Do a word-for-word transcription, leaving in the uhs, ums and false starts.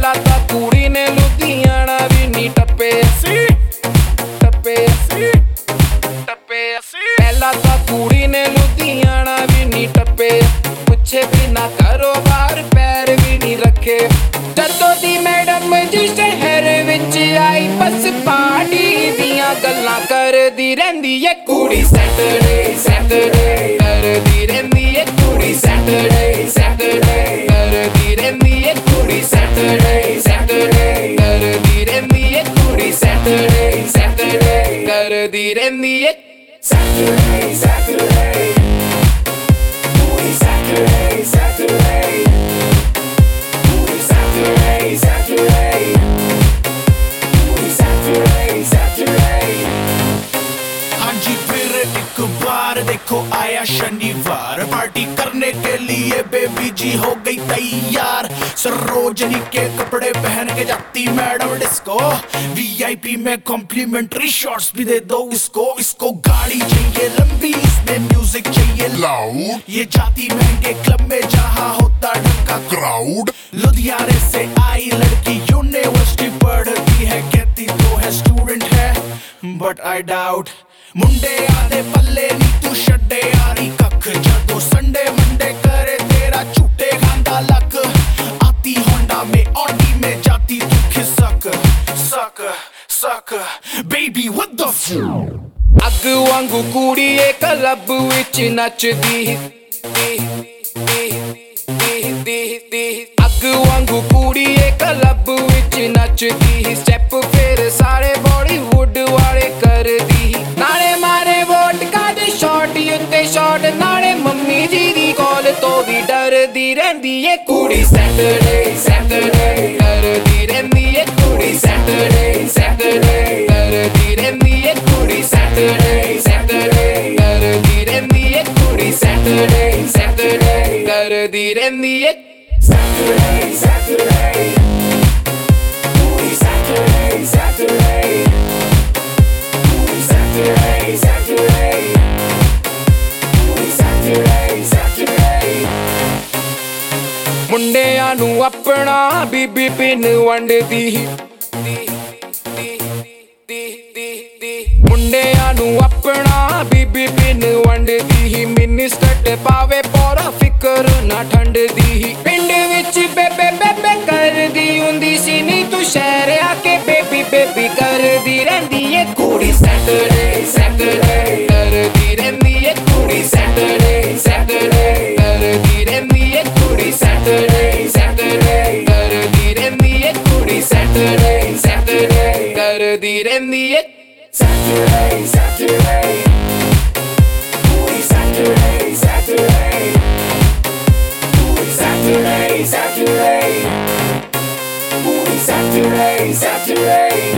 ਪਹਿਲਾਂ ਤਾਂ ਕੁੜੀ ਨੇ ਲੁਧਿਆਣਾ ਵੀ ਨੀ ਟੱਪੇ ਸੀ ਟੱਪੇ ਸੀ ਟੱਪੇ ਸੀ ਪਹਿਲਾਂ ਤਾਂ ਕੁੜੀ ਨੇ ਲੁਧਿਆਣਾ ਵੀ ਨੀ ਟੱਪੇ ਪੁੱਛੇ ਬਿਨਾ ਕਾਰੋਬਾਰ ਪੈਰ ਵੀ ਨੀ ਰੱਖੇ ਜਦੋਂ ਦੀ ਮੈਡਮ ਜੀ ਸ਼ਹਿਰ ਵਿੱਚ ਆਈ ਬਸ ਪਾਰਟੀ ਦੀਆਂ ਗੱਲਾਂ ਕਰਦੀ ਰਹਿੰਦੀ ਏ ਕੁੜੀ ਸੈਟਰਡੇ ਸੈਟਰਡੇ ਕਰਦੀ ਰਹਿੰਦੀ ਏ ਕੁੜੀ ਸੈਟਰਡੇ ਸੈਟਰਡੇ ਕਰਦੀ ਰਹਿੰਦੀ ਏ ਕੁੜੀ ਸੈਟਰਡੇ ਸੈਟਰਡੇ ਕਰਦੀ ਰਹਿੰਦੀ ਏ ਕੁੜੀ ਸੈਟਰਡੇ ਸੈਟਰਡੇ ਕਰਦੀ ਰਹਿੰਦੀ ਏ ਸੈਟਰਡੇ ਸੈਟਰਡੇ ਕੁੜੀ ਸੈਟਰਡੇ ਸੈਟਰਡੇ ਕੁੜੀ ਸੈਟਰਡੇ ਸੈਟਰਡੇ ਕੁੜੀ ਸੈਟਰਡੇ ਸੈਟਰਡੇ हांजी फिर एक बार देखो आया शनिवार पार्टी करने के लिए बेबी जी हो गई तैयार सरोजनी के कपड़े पहन के जाती मैडम डिस्को वीआईपी में कॉम्प्लीमेंट्री शॉट्स भी दे दो इसको इसको गाड़ी चाहिए लंबी इसमें म्यूजिक चाहिए लाउड ये जाती महंगे क्लब में जहाँ होता ढंका क्राउड लुधियाने से आई लड़की यूनिवर्सिटी पढ़ती है कहती तो है स्टूडेंट है बट आई डाउट मुंडियां दे पल्ले नी तू छड्डे यारी कख जदों संडे मंडे करे तेरा झूठे खांदा लक आती होंडा में ऑडी में जाती तू खिसक सक सक बेबी व्हाट द फक ਅੱਗ ਵਾਂਗੂ ਕੁੜੀ ਏ ਕਲੱਬ ਵਿੱਚ ਨੱਚਦੀ ਅੱਗ ਵਾਂਗੂ ਕੁੜੀ ਏ ਕਲੱਬ ਵਿੱਚ ਨੱਚਦੀ ਸਟੈਪ ਫੇਰ ਸਾਰੇ ਬਾਲੀਵੁੱਡ ਵਾਲੇ ਕਰਦੀ ਨਾਲੇ ਮਾਰੇ ਵੋਟਕਾ ਦੇ ਸ਼ਾਟ ਉੱਤੇ ਸ਼ਾਟ ਨਾਲੇ ਮੰਮੀ ਜੀ ਦੀ ਕਾਲ ਤੋਂ ਵੀ ਡਰਦੀ ਰਹਿੰਦੀ ਏ ਕੁੜੀ ਸੈਟਰਡੇ ਸੈਟਰਡੇ ਕਰਦੀ ਰਹਿੰਦੀ ਏ ਕੁੜੀ ਸੈਟਰਡੇ ਸੈਟਰਡੇ ਕਰਦੀ ਰਹਿੰਦੀ ਏ ਕੁੜੀ ਸੈਟਰਡੇ ਸੈਟਰਡੇ ਕਰਦੀ ਰਹਿੰਦੀ ਏ ਕੁੜੀ ਸੈਟਰਡੇ ਸੈਟਰਡੇ ਕਰਦੀ ਰਹਿੰਦੀ ਏ ਸੈਟਰਡੇ ਸੈਟਰਡੇ ਕੁੜੀ ਸੈਟਰਡੇ ਸੈਟਰਡੇ ਕੁੜੀ ਸੈਟਰਡੇ ਸੈਟਰਡੇ ਕੁੜੀ ਸੈਟਰਡੇ ਸੈਟਰਡੇ ਮੁੰਡਿਆਂ ਨੂੰ ਆਪਣਾ ਬੀਬੀ ਪਿੰਨ ਵੰਡਦੀ ਮੁੰਡਿਆਂ ਨੂੰ ਆਪਣਾ ਬੀਬੀ ਪਿੰਨ ਵੰਡਦੀ ਮਿਨਿਸਟਰ ਪਾਵੇ ਪੂਰਾ ਫਿਕਰ ਨਾ ਠੰਡਦੀ ਪਿੰਡ ਵਿੱਚ ਬੇਬੇ ਬੇਬੇ ਕਰਦੀ ਹੁੰਦੀ ਸੀ ਨੀ ਤੂੰ ਸ਼ਹਿਰ ਆ ਕੇ ਬੇਬੀ ਬੇਬੀ ਕਰਦੀ ਰਹਿੰਦੀ ਏ ਕੁੜੀ ਸੈਟਰਡੇ ਸੈਟਰਡੇ ਕਰਦੀ ਰਹਿੰਦੀ ਏ ਕੁੜੀ ਸੈਟਰਡੇ ਸੈਟਰਡੇ ਕਰਦੀ ਰਹਿੰਦੀ ਏ ਕੁੜੀ ਸੈਟਰਡੇ ਸੈਟਰਡੇ ਕਰਦੀ ਰਹਿੰਦੀ ਏ ਕੁੜੀ ਸੈਟਰਡੇ ਸੈਟਰਡੇ ਕਰਦੀ ਰਹਿੰਦੀ ਏ Saturday, Saturday, Booty Saturday, Saturday, Booty Saturday, Saturday, Booty Saturday, Saturday.